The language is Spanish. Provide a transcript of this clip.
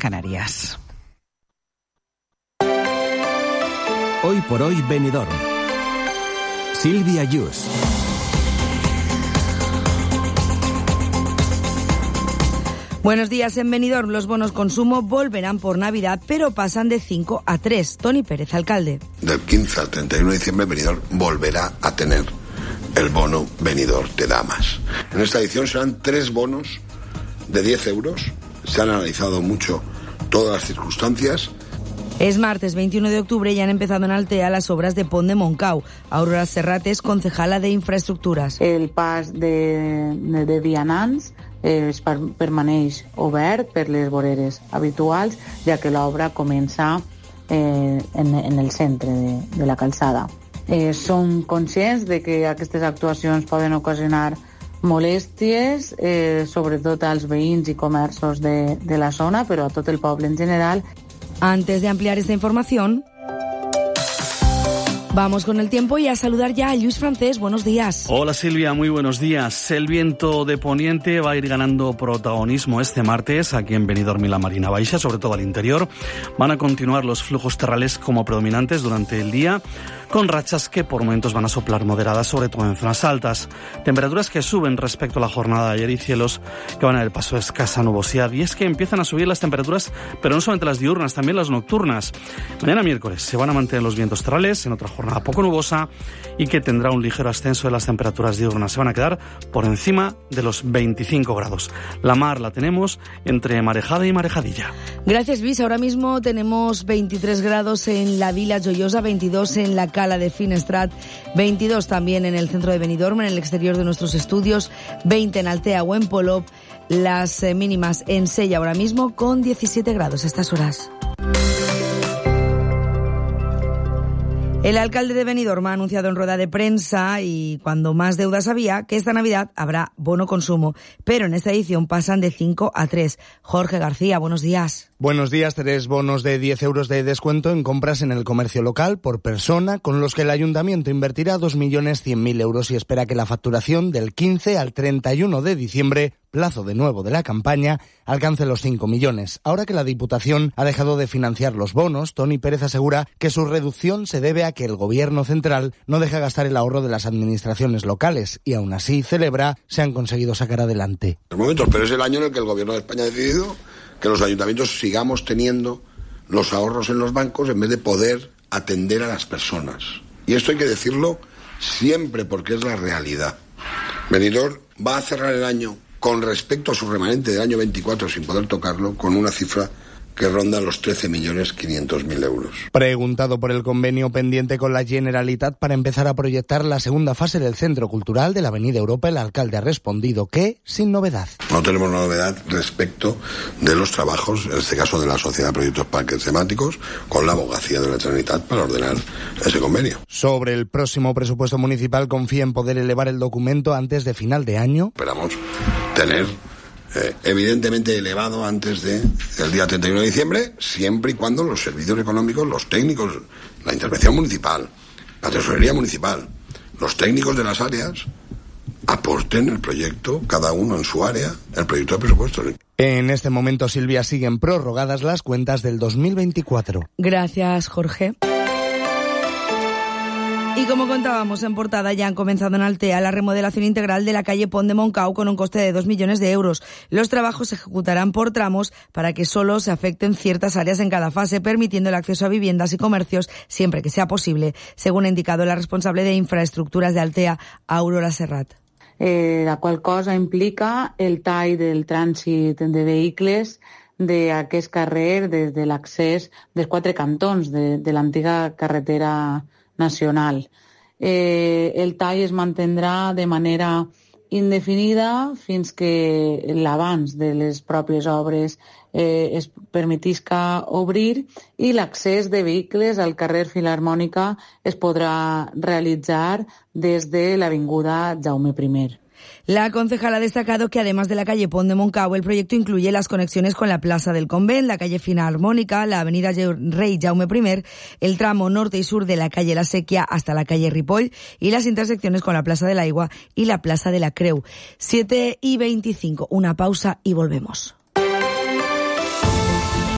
Canarias. Hoy por hoy Benidorm. Silvia Yus. Buenos días. En Benidorm los bonos consumo volverán por Navidad, pero pasan de 5 a 3. Tony Pérez, alcalde. Del 15 al 31 de diciembre Benidorm volverá a tener el bono Benidorm Te Da Más. En esta edición serán 3 bonos de 10 euros. Se han analizado mucho todas las circunstancias. Es martes 21 de octubre y han empezado en Altea las obras de Pont de Montcau. Aurora Serrat és concejala de Infraestructuras. El pas de vianants permaneix obert per les voreres habituals, ja que l'obra comença en el centre de la calçada. Som conscients de que aquestes actuacions poden ocasionar molèsties, sobretot als veïns i comerços de la zona, però a tot el poble en general. Antes de ampliar esta información, vamos con el tiempo y a saludar ya a Luis Francés. Buenos días. Hola Silvia, muy buenos días. El viento de poniente va a ir ganando protagonismo este martes aquí en Benidorm y la Marina Baixa, sobre todo al interior. Van a continuar los flujos terrales como predominantes durante el día, con rachas que por momentos van a soplar moderadas, sobre todo en zonas altas. Temperaturas que suben respecto a la jornada de ayer y cielos que van a dar paso a escasa nubosidad. Y es que empiezan a subir las temperaturas, pero no solamente las diurnas, también las nocturnas. Mañana miércoles se van a mantener los vientos terrales en otra jornada poco nubosa y que tendrá un ligero ascenso de las temperaturas diurnas. Se van a quedar por encima de los 25 grados. La mar la tenemos entre marejada y marejadilla. Gracias, Luis. Ahora mismo tenemos 23 grados en la Vila Joiosa, 22 en la Cala de Finestrat, 22 también en el centro de Benidorm, en el exterior de nuestros estudios, 20 en Altea o en Polop, las mínimas en Sella ahora mismo con 17 grados a estas horas. El alcalde de Benidorm ha anunciado en rueda de prensa, y cuando más deudas había, que esta Navidad habrá bono consumo, pero en esta edición pasan de 5 a 3. Jorge García, buenos días. Buenos días. 3 bonos de 10 euros de descuento en compras en el comercio local por persona, con los que el ayuntamiento invertirá 2.100.000 euros y espera que la facturación del 15 al 31 de diciembre, plazo de nuevo de la campaña, alcance los 5 millones. Ahora que la Diputación ha dejado de financiar los bonos, Tony Pérez asegura que su reducción se debe a que el Gobierno central no deja gastar el ahorro de las administraciones locales y aún así celebra se han conseguido sacar adelante. Pero es el año en el que el Gobierno de España ha decidido que los ayuntamientos sigamos teniendo los ahorros en los bancos en vez de poder atender a las personas. Y esto hay que decirlo siempre porque es la realidad. Benidorm va a cerrar el año con respecto a su remanente del año 24 sin poder tocarlo, con una cifra que ronda los 13.500.000 euros. Preguntado por el convenio pendiente con la Generalitat para empezar a proyectar la segunda fase del Centro Cultural de la Avenida Europa, el alcalde ha respondido que sin novedad. No tenemos novedad respecto de los trabajos, en este caso de la Sociedad de Proyectos Parques Temáticos, con la abogacía de la Generalitat para ordenar ese convenio. Sobre el próximo presupuesto municipal, confía en poder elevar el documento antes de final de año. Esperamos tener evidentemente elevado antes del día 31 de diciembre, siempre y cuando los servicios económicos, los técnicos, la intervención municipal, la tesorería municipal, los técnicos de las áreas aporten el proyecto, cada uno en su área, el proyecto de presupuestos. En este momento, Silvia, siguen prorrogadas las cuentas del 2024. Gracias, Jorge. Y como contábamos en portada, ya han comenzado en Altea la remodelación integral de la calle Pont de Montcau con un coste de 2 millones de euros. Los trabajos se ejecutarán por tramos para que solo se afecten ciertas áreas en cada fase, permitiendo el acceso a viviendas y comercios siempre que sea posible, según ha indicado la responsable de Infraestructuras de Altea, Aurora Serrat. La qual cosa implica el tall del trànsit de vehicles d'aquest carrer des de l'accés dels 4 cantons de l'antiga carretera nacional. El tall es mantindrà de manera indefinida fins que l'abans de les pròpies obres es permetisca obrir i l'accés de vehicles al carrer Filarmònica es podrà realitzar des de l'avinguda Jaume I. La concejala ha destacado que además de la calle Pont de Montcau, el proyecto incluye las conexiones con la Plaza del Convent, la calle Filarmònica, la avenida Rey Jaume I, el tramo norte y sur de la calle La Sèquia hasta la calle Ripoll y las intersecciones con la Plaza del Aigua y la Plaza de la Creu. 7:25, una pausa y volvemos.